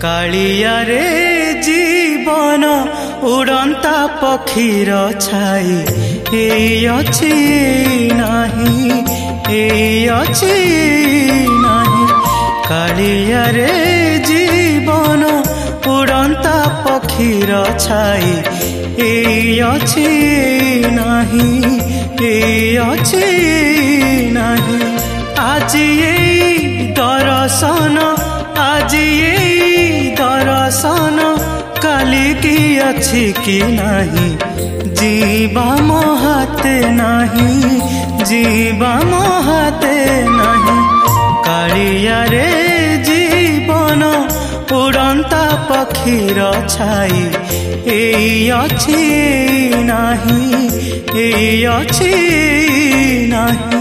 कालिया रे जीवन उड़ंता पक्षीर छाई एई अछि नाही एई अछि नाही। कालिया रे जीवन उड़ंता पक्षीर छाई एई अछि नाही एई अछि नाही। आज एई दर्शन आज एई दर्शन काली की अछि कि नाही। जीवा मो हाथे नाही जीवा मो हाथे नाही। कालिया रे जीवन उड़ंता पक्षीर छाई एई अछि नाही एई अछि नाही।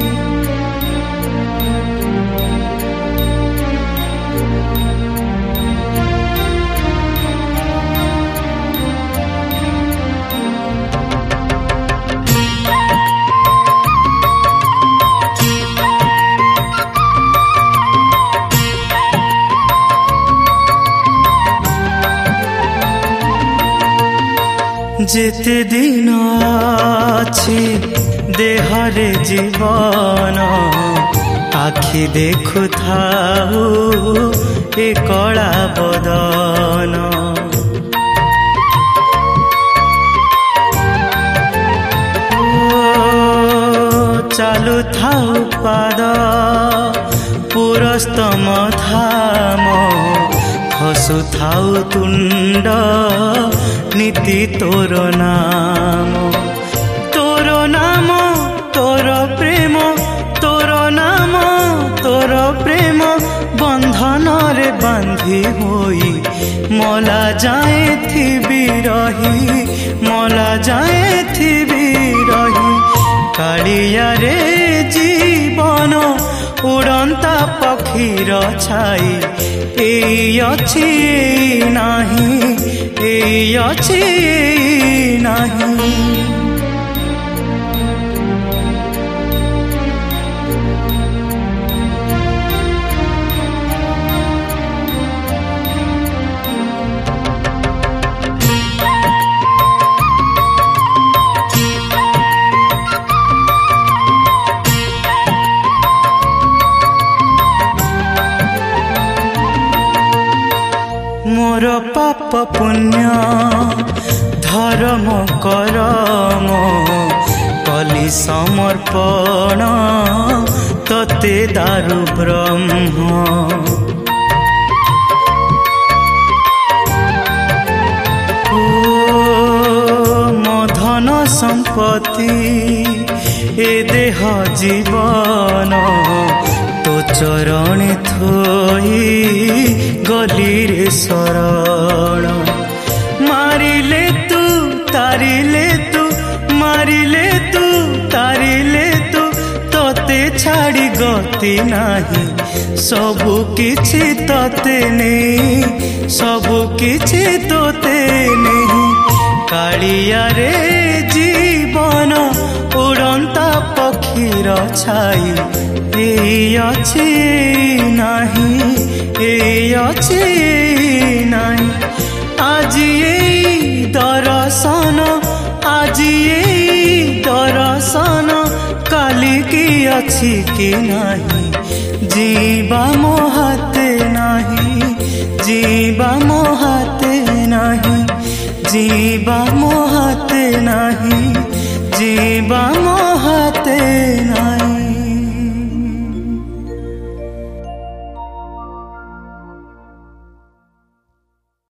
जेते दिन अछि देहरे जीवन आखि देखु थाऊ ए कला बदन। चालू थाऊ पाद पुरस्तम धाम हसु थाऊ तुंड नीति तोर नाम तोर प्रेम तोर नाम तोर प्रेम बंधन रे बांधी होई मला जाए थिबी रही मला जाए थिबी रही। कालिया रे जीवन उड़ंता पक्षीर छाई एई अछि नाही एई अछि नाही। मोर पाप पुण्य धर्म करम कली समर्पण तते दारु ब्रह्म। मधन संपत्ति ए देह जीवन तो चरण थोई गली रे शरण। मारिले तू तारिले तू मारिले तू तारिले तू तोते छाड़ी गति नाही। सबु किछि तोते नहीं सबु किछि तोते नहीं। कालिया रे जीवन उड़ंता पक्षीर छाई एई अछि नाही एई अछि नाही। आज एई दर्शन आज एई दर्शन काली की अछि कि नाही। जीवा मो हाथे नाही जीवा मो हाथे नाही जीवा मो हाथे नाही जीवा मो हाथे नाही।